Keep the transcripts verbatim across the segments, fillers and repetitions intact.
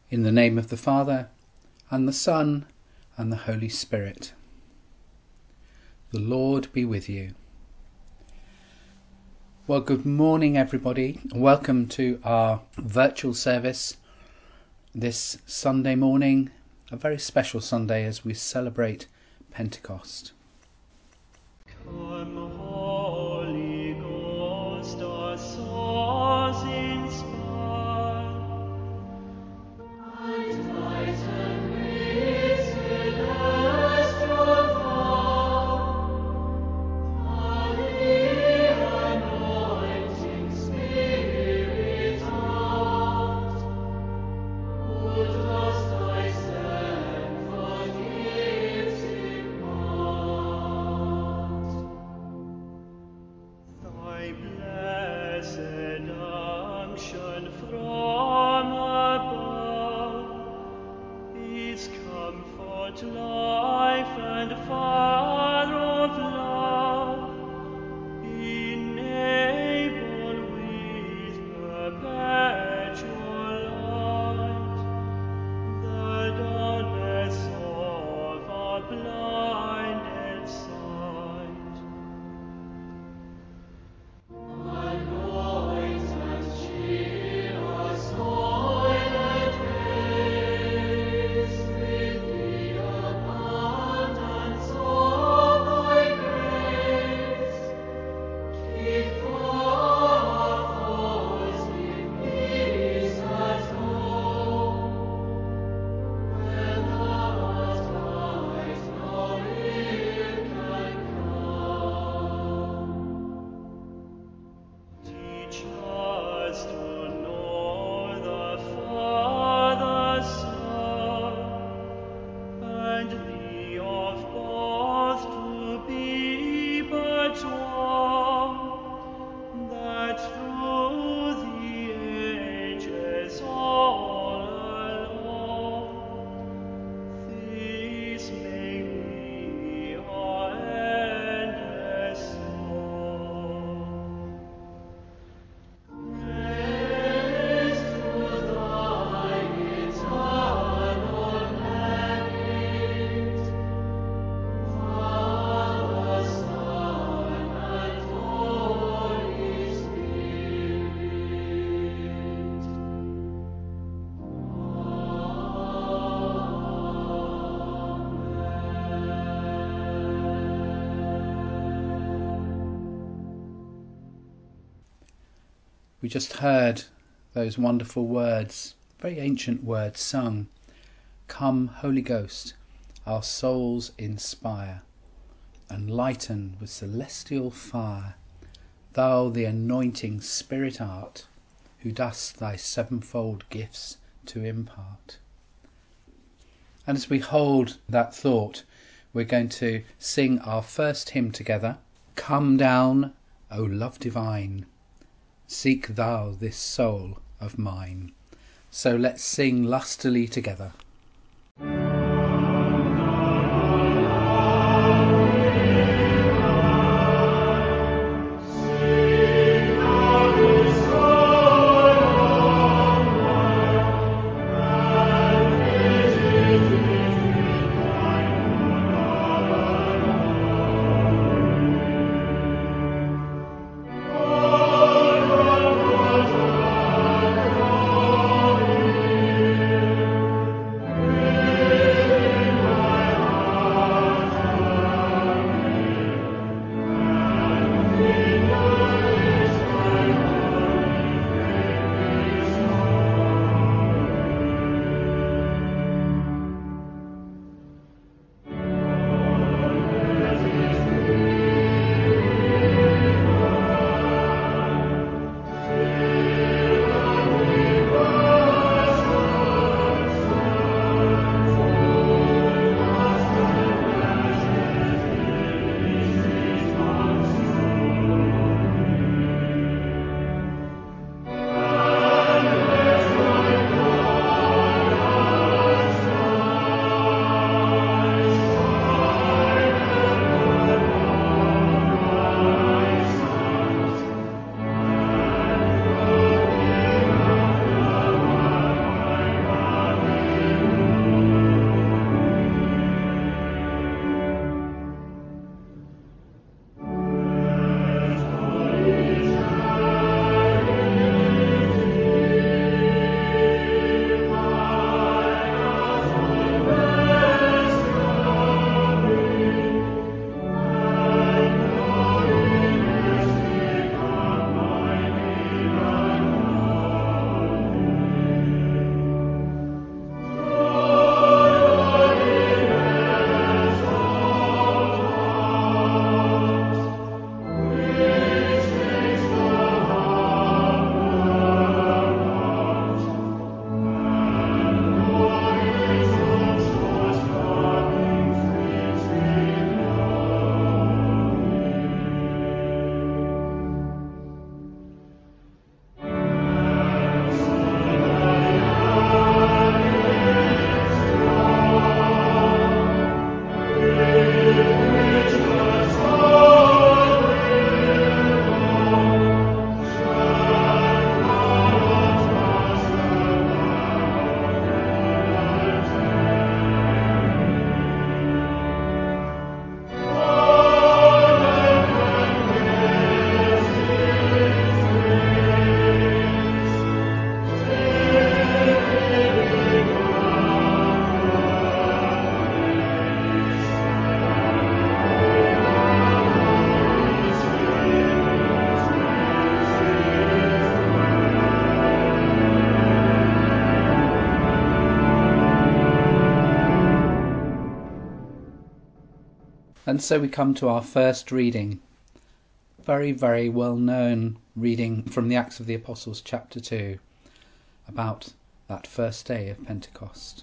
In the name of the Father, and the Son, and the Holy Spirit. The Lord be with you. Well, good morning everybody. Welcome to our virtual service this Sunday morning, a very special Sunday as we celebrate Pentecost. Come, Holy Ghost, our souls inspire, and light and reason celestial fire, and the anointing Spirit out, who dost thyself for gifts impart. Thy blessed unction from above, its comfort, life, and fire of love, enable with perpetual light the dullness of our blinded sight. Anoint and cheer our soiled ways with the abundance of thy grace. Keep far our foes in peace at home, where thou art light, no ill can come. Teach us to know the Father, Son, and thee of both to be but one, that through the ages all along, this may be our endless song. Praise to thy eternal merit, Father, Son, and Holy Spirit. We just heard those wonderful words, very ancient words sung. Come, Holy Ghost, our souls inspire, and lighten with celestial fire. Thou the anointing Spirit art, who dost thy sevenfold gifts to impart. And as we hold that thought, we're going to sing our first hymn together. Come down, O love divine, seek thou this soul of mine. So let's sing lustily together. And so we come to our first reading. Very, very well known reading from the Acts of the Apostles chapter two about that first day of Pentecost.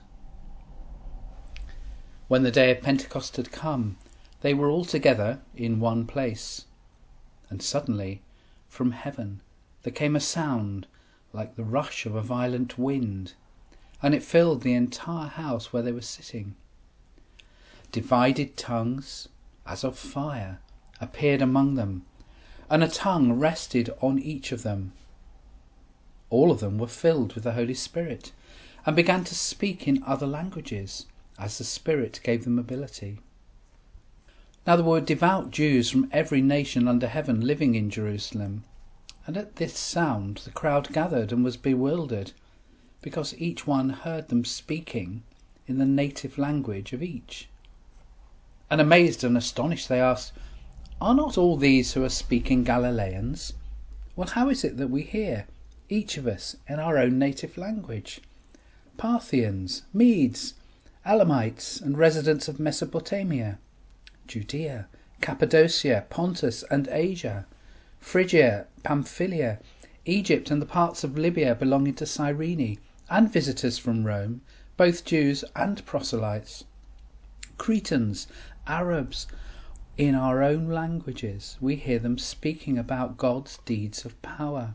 When the day of Pentecost had come, they were all together in one place. And suddenly, from heaven, there came a sound like the rush of a violent wind, and it filled the entire house where they were sitting. Divided tongues, as of fire, appeared among them, and a tongue rested on each of them. All of them were filled with the Holy Spirit, and began to speak in other languages, as the Spirit gave them ability. Now there were devout Jews from every nation under heaven living in Jerusalem, and at this sound the crowd gathered and was bewildered, because each one heard them speaking in the native language of each. And amazed and astonished they asked, "Are not all these who are speaking Galileans? Well, how is it that we hear, each of us, in our own native language? Parthians, Medes, Elamites, and residents of Mesopotamia, Judea, Cappadocia, Pontus and Asia, Phrygia, Pamphylia, Egypt and the parts of Libya belonging to Cyrene, and visitors from Rome, both Jews and proselytes, Cretans, Arabs, in our own languages we hear them speaking about God's deeds of power."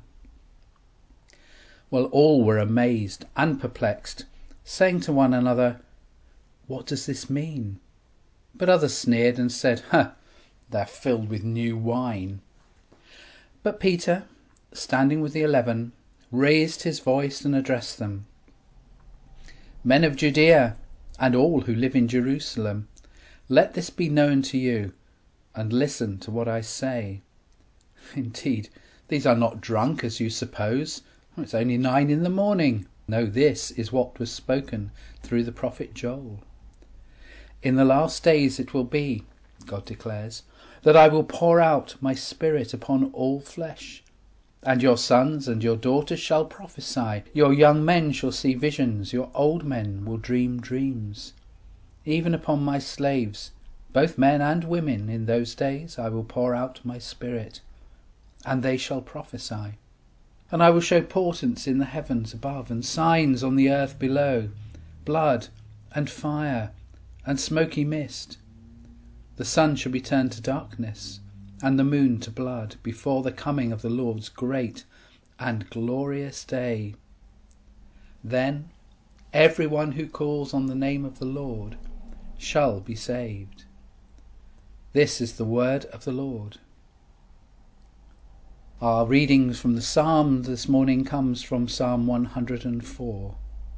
Well, all were amazed and perplexed, saying to one another, "What does this mean?" But others sneered and said, "Ha, they're filled with new wine." But Peter, standing with the eleven, raised his voice and addressed them. "Men of Judea, and all who live in Jerusalem, let this be known to you, and listen to what I say. Indeed, these are not drunk as you suppose. It's only nine in the morning. No, this is what was spoken through the prophet Joel. In the last days it will be, God declares, that I will pour out my spirit upon all flesh. And your sons and your daughters shall prophesy. Your young men shall see visions. Your old men will dream dreams. Even upon my slaves, both men and women, in those days I will pour out my spirit, and they shall prophesy. And I will show portents in the heavens above, and signs on the earth below, blood and fire and smoky mist. The sun shall be turned to darkness, and the moon to blood, before the coming of the Lord's great and glorious day. Then everyone who calls on the name of the Lord shall be saved." This is the word of the Lord. Our reading from the Psalm this morning comes from Psalm one hundred and four.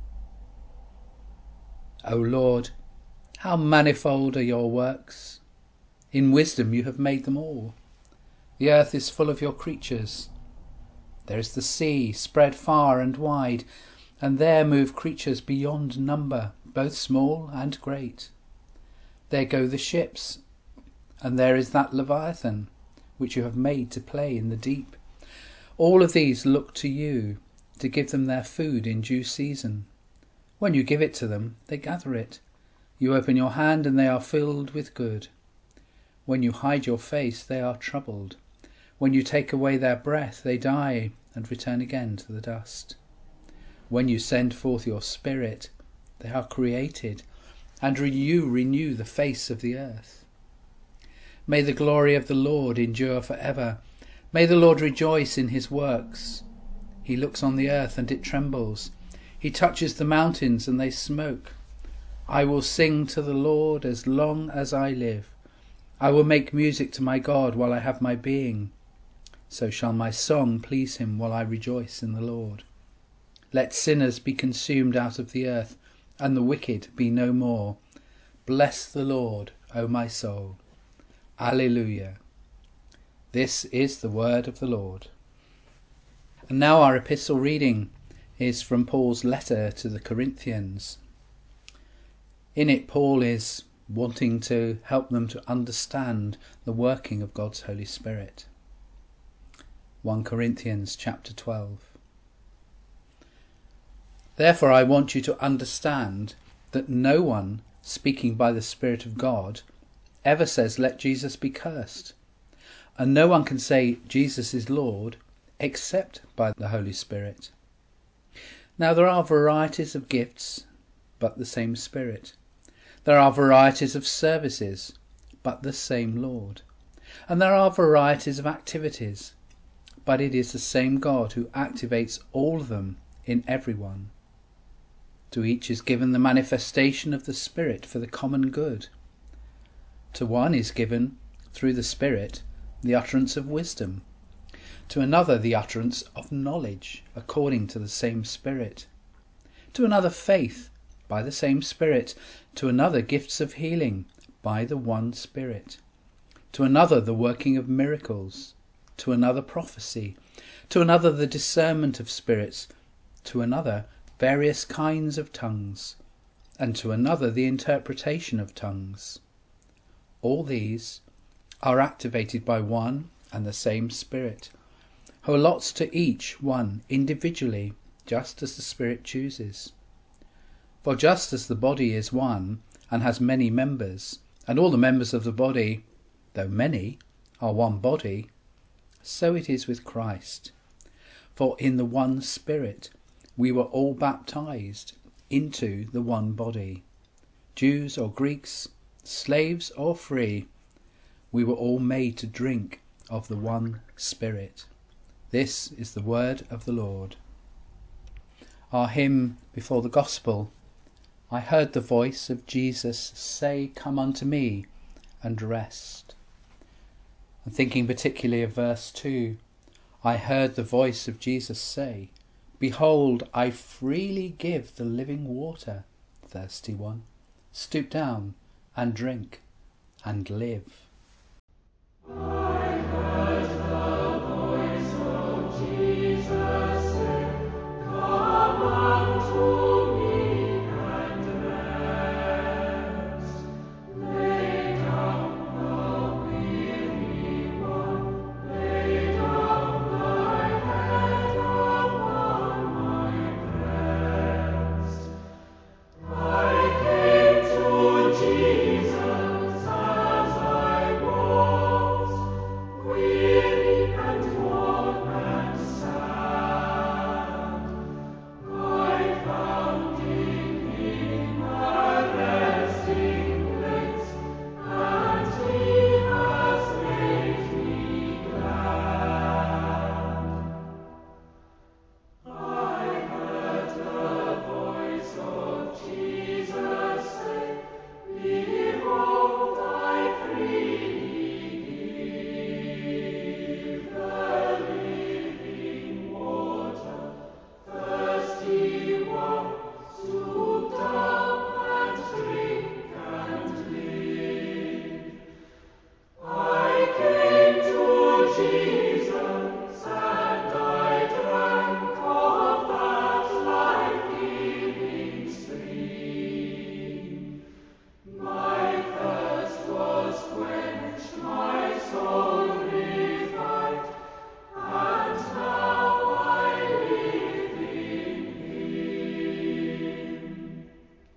O Lord, how manifold are your works! In wisdom you have made them all. The earth is full of your creatures. There is the sea, spread far and wide, and there move creatures beyond number, both small and great. There go the ships, and there is that Leviathan, which you have made to play in the deep. All of these look to you, to give them their food in due season. When you give it to them, they gather it. You open your hand, and they are filled with good. When you hide your face, they are troubled. When you take away their breath, they die and return again to the dust. When you send forth your spirit, they are created, and you renew the face of the earth. May the glory of the Lord endure forever. May the Lord rejoice in his works. He looks on the earth, and it trembles. He touches the mountains, and they smoke. I will sing to the Lord as long as I live. I will make music to my God while I have my being. So shall my song please him while I rejoice in the Lord. Let sinners be consumed out of the earth, and the wicked be no more. Bless the Lord, O my soul. Alleluia. This is the word of the Lord. And now our epistle reading is from Paul's letter to the Corinthians. In it, Paul is wanting to help them to understand the working of God's Holy Spirit. First Corinthians chapter twelve. Therefore I want you to understand that no one speaking by the Spirit of God ever says, let Jesus be cursed. And no one can say Jesus is Lord except by the Holy Spirit. Now there are varieties of gifts, but the same Spirit. There are varieties of services, but the same Lord. And there are varieties of activities, but it is the same God who activates all of them in everyone. To each is given the manifestation of the Spirit for the common good. To one is given, through the Spirit, the utterance of wisdom. To another the utterance of knowledge, according to the same Spirit. To another faith, by the same Spirit. To another gifts of healing, by the one Spirit. To another the working of miracles. To another prophecy. To another the discernment of spirits. To another various kinds of tongues. And to another the interpretation of tongues. All these are activated by one and the same Spirit, who allots to each one individually, just as the Spirit chooses. For just as the body is one and has many members, and all the members of the body, though many, are one body, so it is with Christ. For in the one Spirit we were all baptized into the one body, Jews or Greeks, slaves or free, we were all made to drink of the one Spirit. This is the word of the Lord. Our hymn before the Gospel. I heard the voice of Jesus say, come unto me and rest. And thinking particularly of verse two, I heard the voice of Jesus say, behold, I freely give the living water, thirsty one, stoop down and drink and live. I heard the voice of Jesus say, come unto me and rest. Lay down the weary one, lay down thy head upon my breast. I came to Jesus as I was, weary and worn and sad. I found in Him a resting place, and He has made me glad. I heard the voice of Jesus say, behold, I freely give the living water. Thirsty one, stoop down and drink and live. I came to Jesus and I drank of that life-giving stream. My thirst was quenched, my soul revived, and now I live in Him.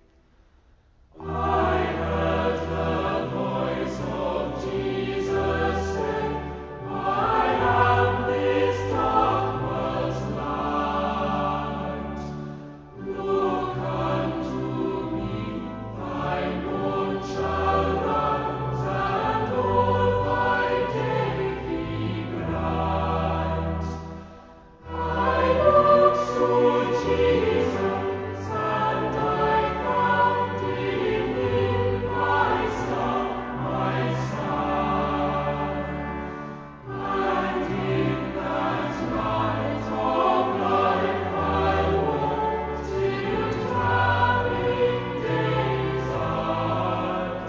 I heard the voice of Jesus say, I am this dark world's light. Look unto me, thy moon shall rise, and all thy day be bright. I looked to Jesus, and I found in Him my star, my star. And in that light of life I'll walk till traveling days are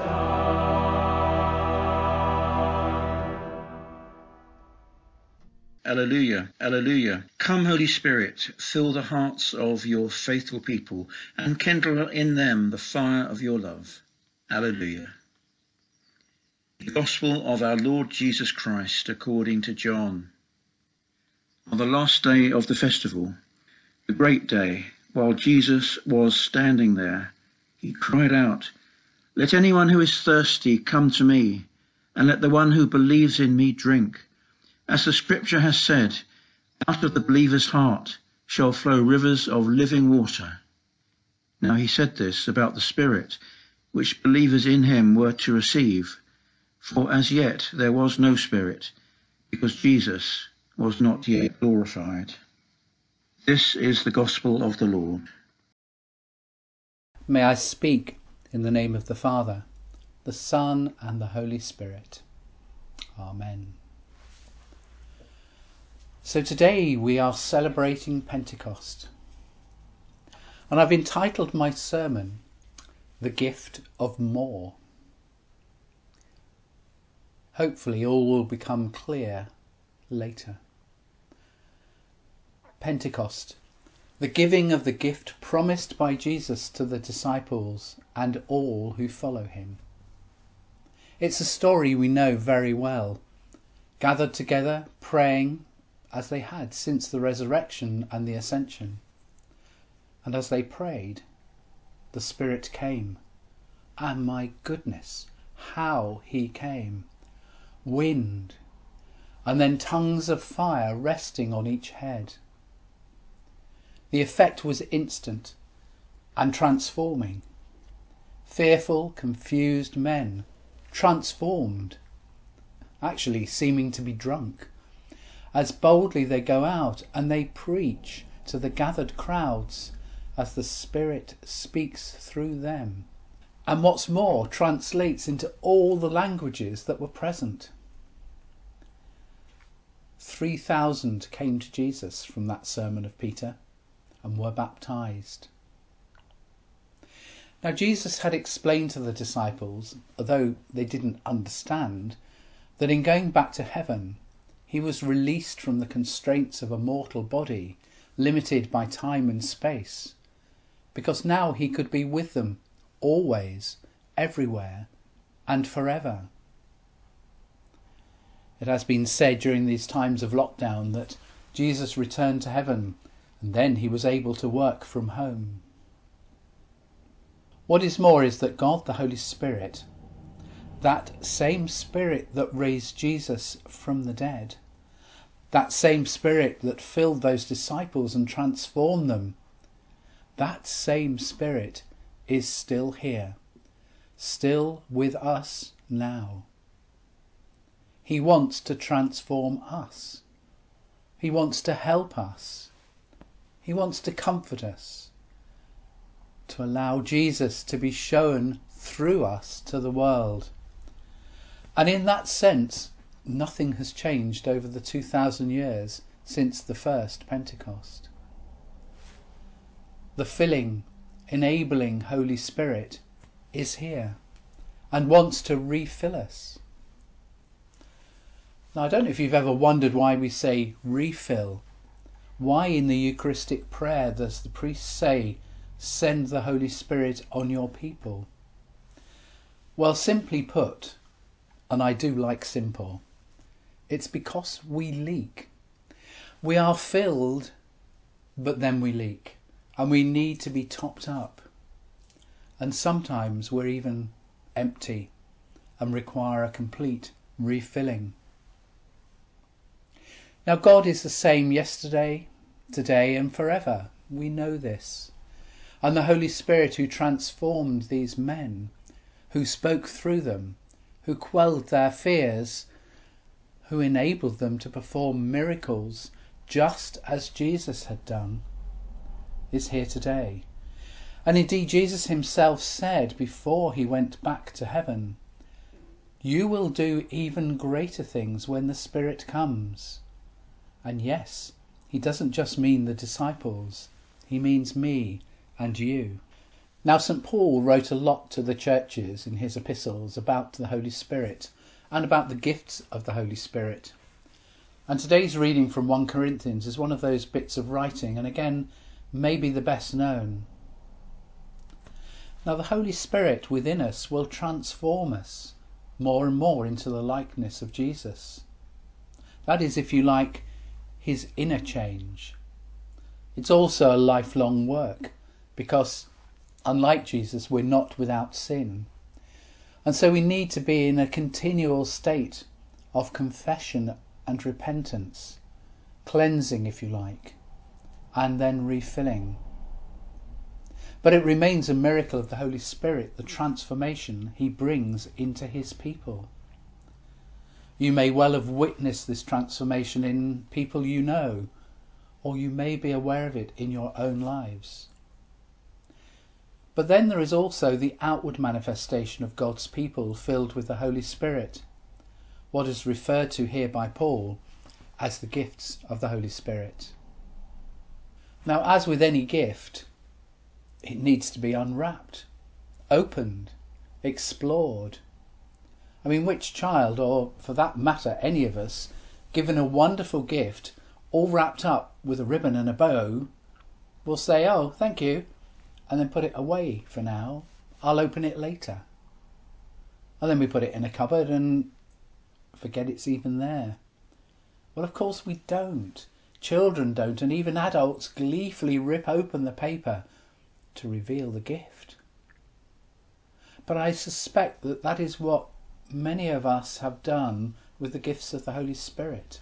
done. Alleluia, Alleluia. Come, Holy Spirit, fill the hearts of your faithful people and kindle in them the fire of your love. Alleluia. The Gospel of our Lord Jesus Christ according to John. On the last day of the festival, the great day, while Jesus was standing there, he cried out, Let anyone who is thirsty come to me, and let the one who believes in me drink. As the scripture has said, out of the believer's heart shall flow rivers of living water. Now he said this about the Spirit, which believers in him were to receive, for as yet there was no Spirit, because Jesus was not yet glorified. This is the gospel of the Lord. May I speak in the name of the Father, the Son, and the Holy Spirit. Amen. So today we are celebrating Pentecost, and I've entitled my sermon, The Gift of More. Hopefully all will become clear later. Pentecost, the giving of the gift promised by Jesus to the disciples and all who follow him. It's a story we know very well, gathered together, praying as they had since the resurrection and the ascension. And as they prayed, the Spirit came. And my goodness, how he came. Wind, and then tongues of fire resting on each head. The effect was instant and transforming. Fearful, confused men, transformed, actually seeming to be drunk, as boldly they go out and they preach to the gathered crowds as the Spirit speaks through them. And what's more, translates into all the languages that were present. Three thousand came to Jesus from that sermon of Peter and were baptized. Now Jesus had explained to the disciples, although they didn't understand, that in going back to heaven, he was released from the constraints of a mortal body, limited by time and space, because now he could be with them always, everywhere, and forever. It has been said during these times of lockdown that Jesus returned to heaven and then he was able to work from home. What is more is that God, the Holy Spirit, that same Spirit that raised Jesus from the dead, that same Spirit that filled those disciples and transformed them, that same Spirit is still here, still with us now. He wants to transform us. He wants to help us. He wants to comfort us, to allow Jesus to be shown through us to the world. And in that sense, nothing has changed over the two thousand years since the first Pentecost. The filling, enabling Holy Spirit is here and wants to refill us. Now, I don't know if you've ever wondered why we say refill. Why in the Eucharistic prayer does the priest say, send the Holy Spirit on your people? Well, simply put, and I do like simple, it's because we leak. We are filled, but then we leak, and we need to be topped up. And sometimes we're even empty and require a complete refilling. Now, God is the same yesterday, today and forever. We know this. And the Holy Spirit who transformed these men, who spoke through them, who quelled their fears, who enabled them to perform miracles just as Jesus had done, is here today. And indeed Jesus himself said before he went back to heaven, you will do even greater things when the Spirit comes. And yes, he doesn't just mean the disciples, he means me and you. Now, Saint Paul wrote a lot to the churches in his epistles about the Holy Spirit and about the gifts of the Holy Spirit. And today's reading from First Corinthians is one of those bits of writing, and again, maybe the best known. Now, the Holy Spirit within us will transform us more and more into the likeness of Jesus. That is, if you like, his inner change. It's also a lifelong work because, unlike Jesus, we're not without sin. And so we need to be in a continual state of confession and repentance, cleansing if you like, and then refilling. But it remains a miracle of the Holy Spirit, the transformation he brings into his people. You may well have witnessed this transformation in people you know, or you may be aware of it in your own lives. But then there is also the outward manifestation of God's people filled with the Holy Spirit, what is referred to here by Paul as the gifts of the Holy Spirit. Now, as with any gift, it needs to be unwrapped, opened, explored. I mean, which child, or for that matter any of us, given a wonderful gift all wrapped up with a ribbon and a bow, will say, "Oh, thank you," and then put it away for now. I'll open it later. And then we put it in a cupboard and forget it's even there. Well, of course we don't. Children don't, and even adults gleefully rip open the paper to reveal the gift. But I suspect that that is what many of us have done with the gifts of the Holy Spirit.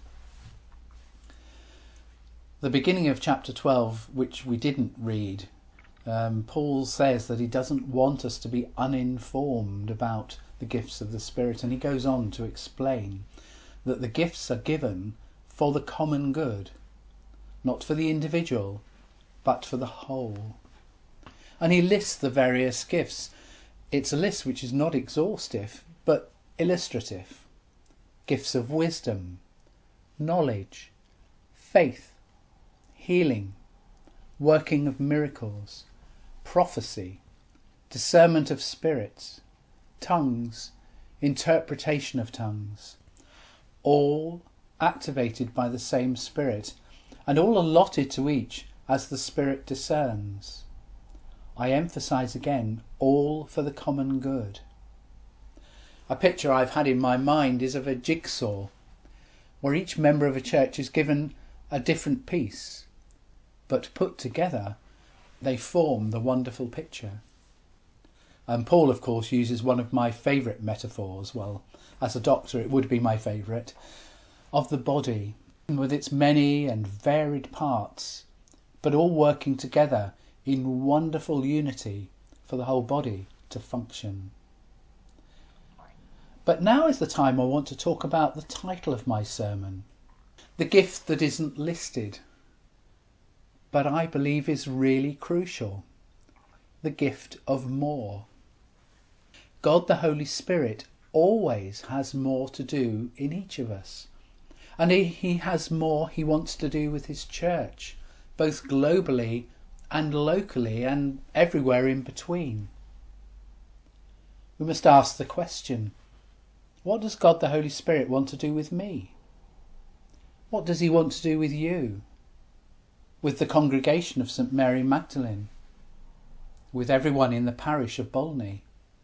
The beginning of chapter twelve, which we didn't read, um, Paul says that he doesn't want us to be uninformed about the gifts of the Spirit, and he goes on to explain that the gifts are given for the common good, not for the individual, but for the whole. And he lists the various gifts. It's a list which is not exhaustive, but illustrative. Gifts of wisdom, knowledge, faith, healing, working of miracles, prophecy, discernment of spirits, tongues, interpretation of tongues, all activated by the same Spirit, and all allotted to each as the Spirit discerns. I emphasise again, all for the common good. A picture I've had in my mind is of a jigsaw, where each member of a church is given a different piece, but put together they form the wonderful picture. And Paul, of course, uses one of my favourite metaphors, well, as a doctor it would be my favourite, of the body, with its many and varied parts, but all working together in wonderful unity for the whole body to function. But now is the time I want to talk about the title of my sermon, the gift that isn't listed, but I believe is really crucial, the gift of more. God the Holy Spirit always has more to do in each of us, and he, he has more he wants to do with his church, both globally and locally and everywhere in between. We must ask the question, what does God the Holy Spirit want to do with me? What does he want to do with you? With the congregation of St Mary Magdalene? With everyone in the parish of Bolney?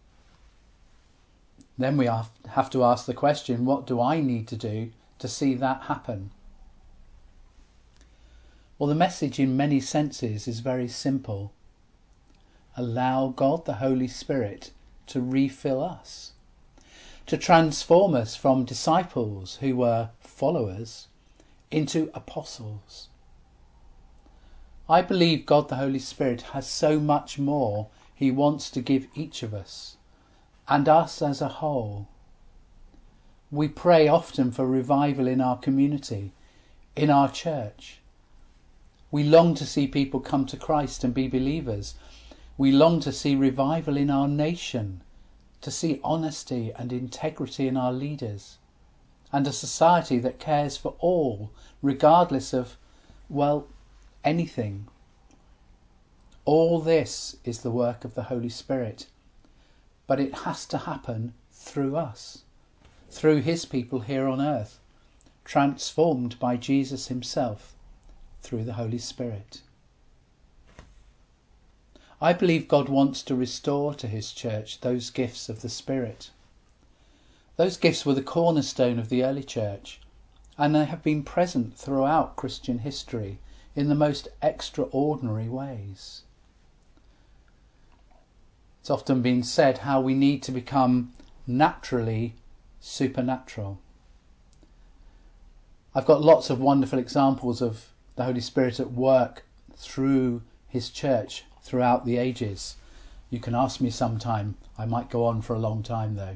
Then we have to ask the question, what do I need to do to see that happen? Well, the message in many senses is very simple. Allow God the Holy Spirit to refill us, to transform us from disciples who were followers into apostles. I believe God the Holy Spirit has so much more he wants to give each of us, and us as a whole. We pray often for revival in our community, in our church. We long to see people come to Christ and be believers. We long to see revival in our nation, to see honesty and integrity in our leaders, and a society that cares for all, regardless of, well, anything. All this is the work of the Holy Spirit, but it has to happen through us, through his people here on earth, transformed by Jesus himself through the Holy Spirit. I believe God wants to restore to his church those gifts of the Spirit. Those gifts were the cornerstone of the early church, and they have been present throughout Christian history in the most extraordinary ways. It's often been said how we need to become naturally supernatural. I've got lots of wonderful examples of the Holy Spirit at work through his church throughout the ages. You can ask me sometime. I might go on for a long time though.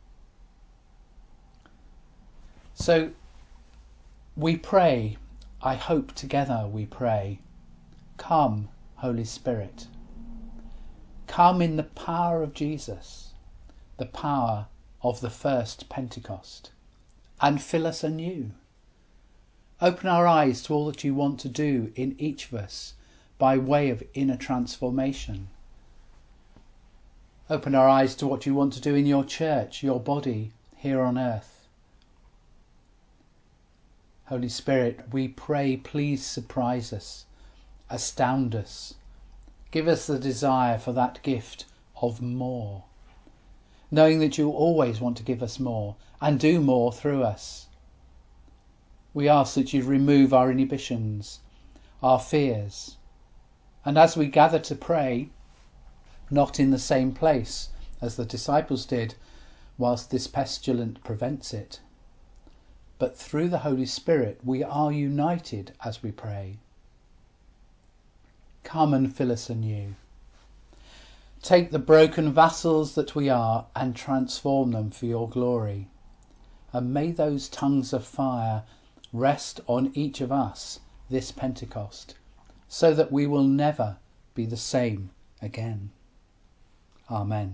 So we pray, I hope together we pray, come, Holy Spirit. Come in the power of Jesus, the power of the first Pentecost, and fill us anew. Open our eyes to all that you want to do in each of us by way of inner transformation. Open our eyes to what you want to do in your church, your body, here on earth. Holy Spirit, we pray, please surprise us, astound us. Give us the desire for that gift of more, knowing that you always want to give us more and do more through us. We ask that you remove our inhibitions, our fears, and as we gather to pray, not in the same place as the disciples did whilst this pestilence prevents it, but through the Holy Spirit we are united as we pray. Come and fill us anew. Take the broken vessels that we are and transform them for your glory. And may those tongues of fire rest on each of us this Pentecost, so that we will never be the same again. Amen.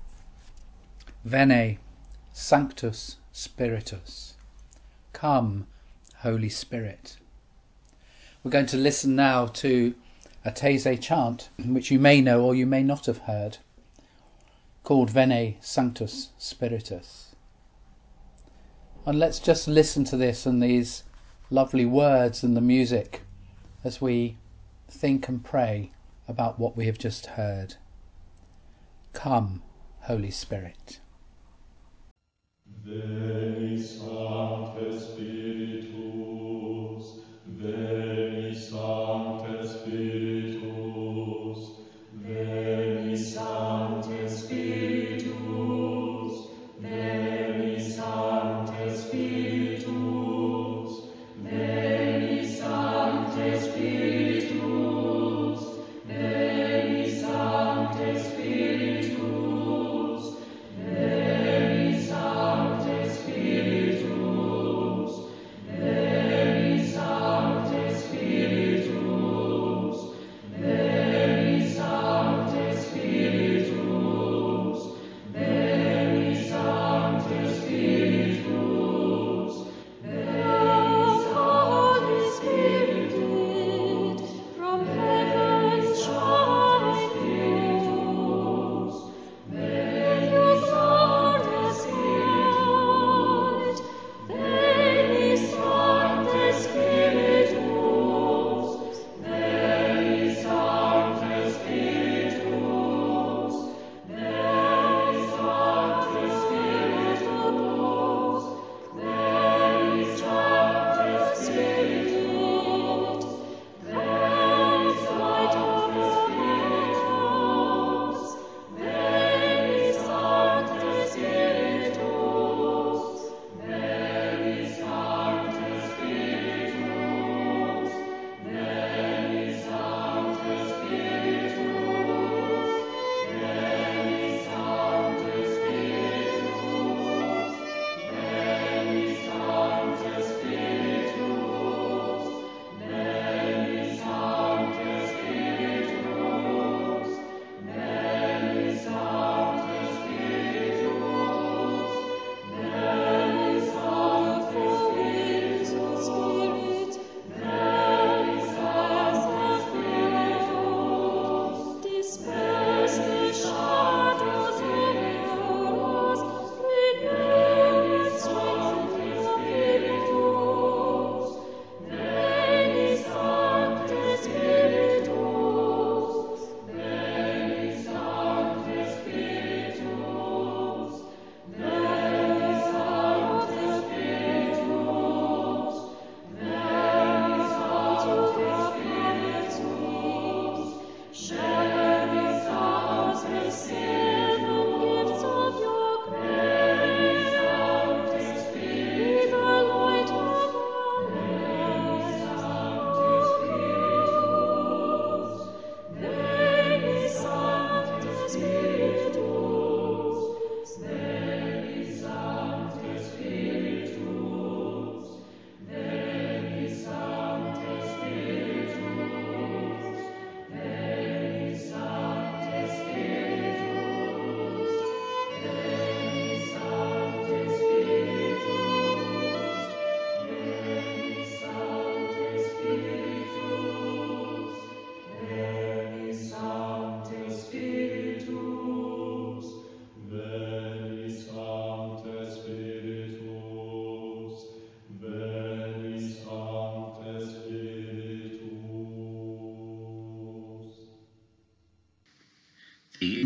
Veni, Sanctus Spiritus. Come, Holy Spirit. We're going to listen now to a Taizé chant, which you may know or you may not have heard, called Veni, Sanctus Spiritus. And let's just listen to this and these lovely words and the music as we think and pray about what we have just heard. Come, Holy Spirit. Veni Sancte Spiritus, Veni Sancte Spiritus, Veni Sancte Spiritus, Veni Sancte Spiritus, Veni Sancte Spiritus, Veni Sancte Spiritus, Veni Sancte Spiritus,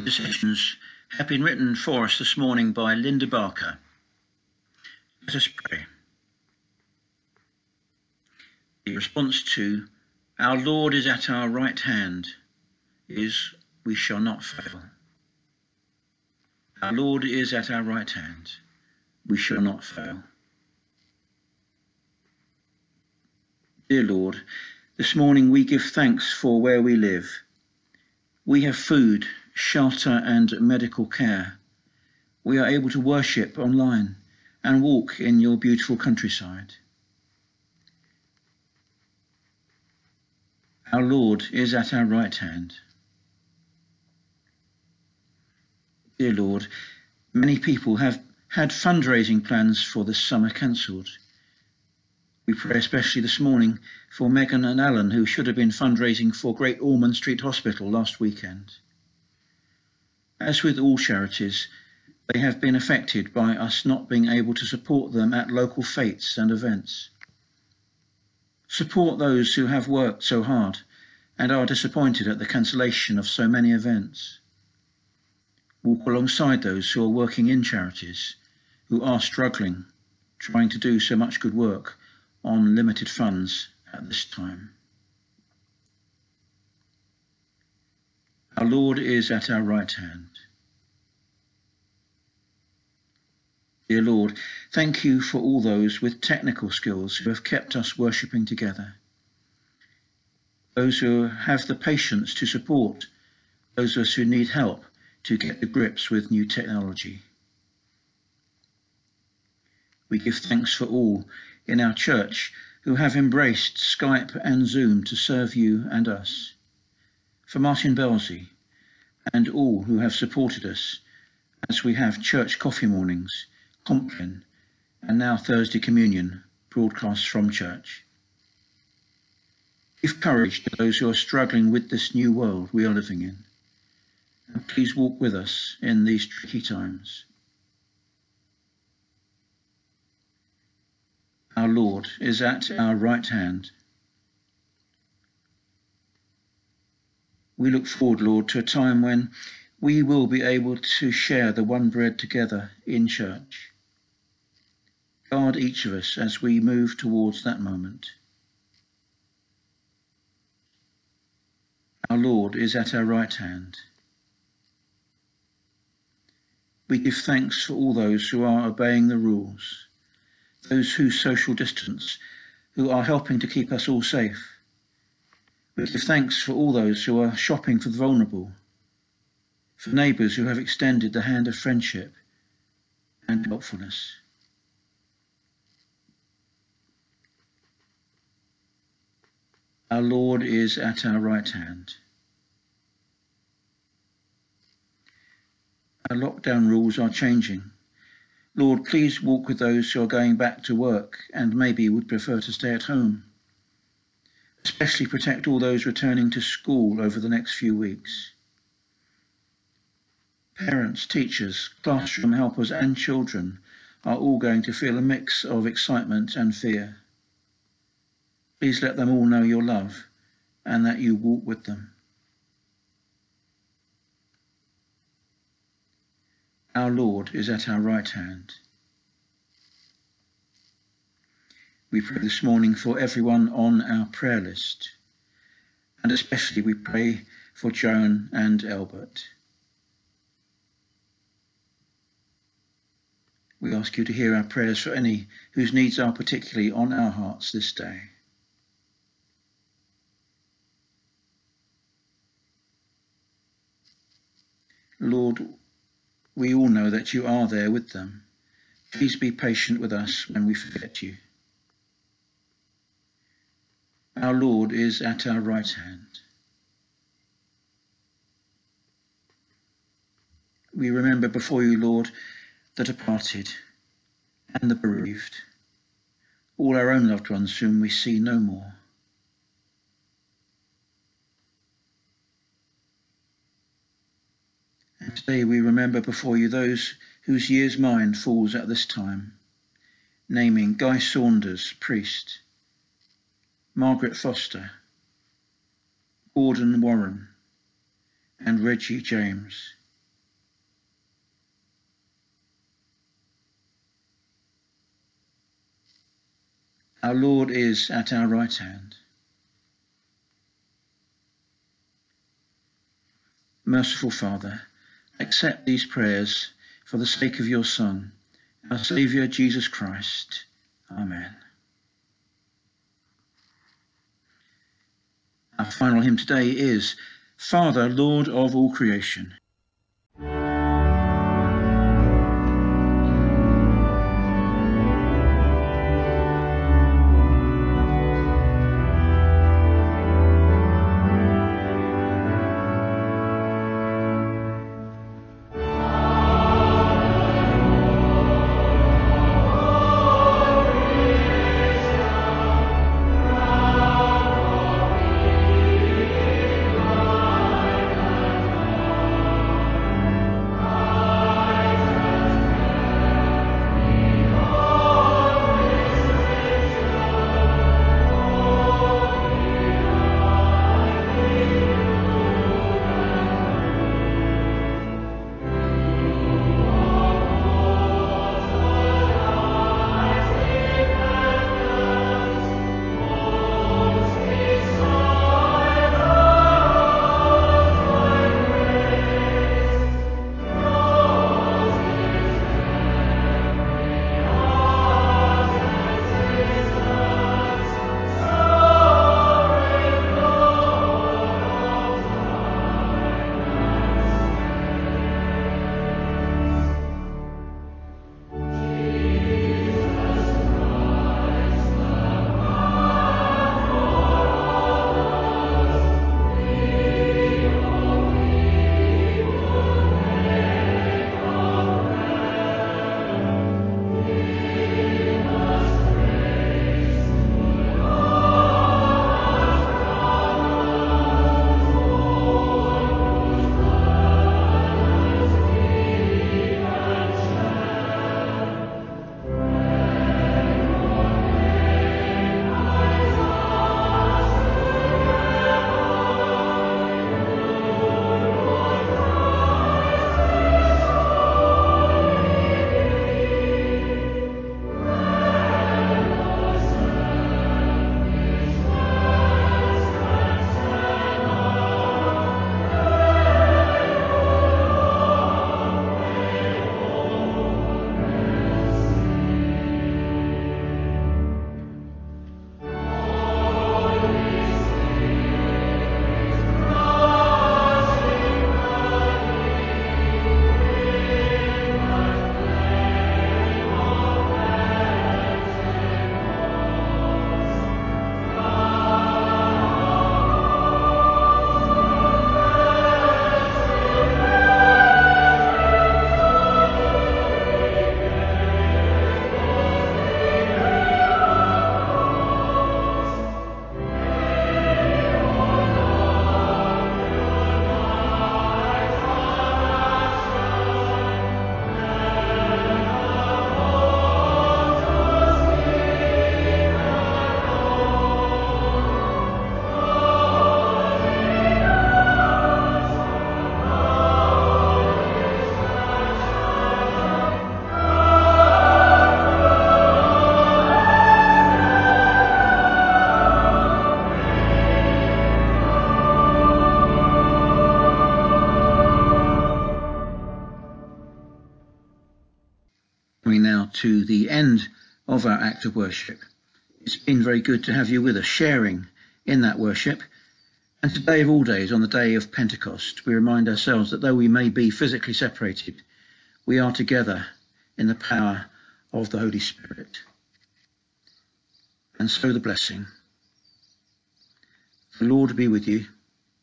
intercessions have been written for us this morning by Linda Barker. Let us pray. The response to "Our Lord is at our right hand" is "We shall not fail." Our Lord is at our right hand. We shall not fail. Dear Lord, this morning we give thanks for where we live. We have food, shelter and medical care. We are able to worship online and walk in your beautiful countryside. Our Lord is at our right hand. Dear Lord, many people have had fundraising plans for this summer cancelled. We pray especially this morning for Megan and Alan, who should have been fundraising for Great Ormond Street Hospital last weekend. As with all charities, they have been affected by us not being able to support them at local fetes and events. Support those who have worked so hard and are disappointed at the cancellation of so many events. Walk alongside those who are working in charities, who are struggling, trying to do so much good work on limited funds at this time. Our Lord is at our right hand. Dear Lord, thank you for all those with technical skills who have kept us worshipping together. Those who have the patience to support those of us who need help to get to grips with new technology. We give thanks for all in our church who have embraced Skype and Zoom to serve you and us. For Martin Belsey and all who have supported us as we have church coffee mornings, Compline, and now Thursday Communion broadcasts from church. Give courage to those who are struggling with this new world we are living in. And please walk with us in these tricky times. Our Lord is at our right hand. We look forward, Lord, to a time when we will be able to share the one bread together in church. Guard each of us as we move towards that moment. Our Lord is at our right hand. We give thanks for all those who are obeying the rules, those who social distance, who are helping to keep us all safe. We give thanks for all those who are shopping for the vulnerable, for neighbours who have extended the hand of friendship and helpfulness. Our Lord is at our right hand. Our lockdown rules are changing. Lord, please walk with those who are going back to work and maybe would prefer to stay at home. Especially protect all those returning to school over the next few weeks. Parents, teachers, classroom helpers and children are all going to feel a mix of excitement and fear. Please let them all know your love and that you walk with them. Our Lord is at our right hand. We pray this morning for everyone on our prayer list, and especially we pray for Joan and Albert. We ask you to hear our prayers for any whose needs are particularly on our hearts this day. Lord, we all know that you are there with them. Please be patient with us when we forget you. Our Lord is at our right hand. We remember before you, Lord, the departed and the bereaved, all our own loved ones whom we see no more. And today we remember before you those whose year's mind falls at this time, naming Guy Saunders, priest, Margaret Foster, Gordon Warren, and Reggie James. our Lord is at our right hand. Merciful Father, accept these prayers for the sake of your Son, our Saviour Jesus Christ. Amen. Our final hymn today is Father, Lord of all creation. Coming now to the end of our act of worship. It's been very good to have you with us, sharing in that worship. And today of all days, on the day of Pentecost, we remind ourselves that though we may be physically separated, we are together in the power of the Holy Spirit. And so the blessing. The Lord be with you.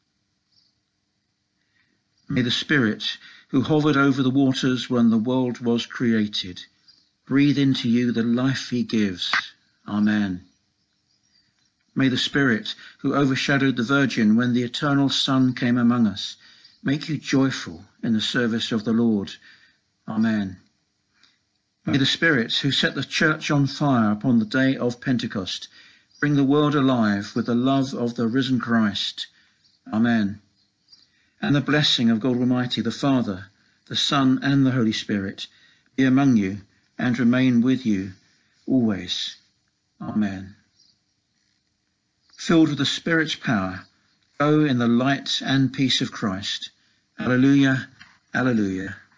May the Spirit, who hovered over the waters when the world was created, breathe into you the life he gives. Amen. May the Spirit, who overshadowed the Virgin when the eternal Son came among us, make you joyful in the service of the Lord. Amen. May the Spirit, who set the church on fire upon the day of Pentecost, bring the world alive with the love of the risen Christ. Amen. And the blessing of God Almighty, the Father, the Son, and the Holy Spirit be among you and remain with you always. Amen. filled with the Spirit's power, go in the light and peace of Christ. Alleluia, alleluia.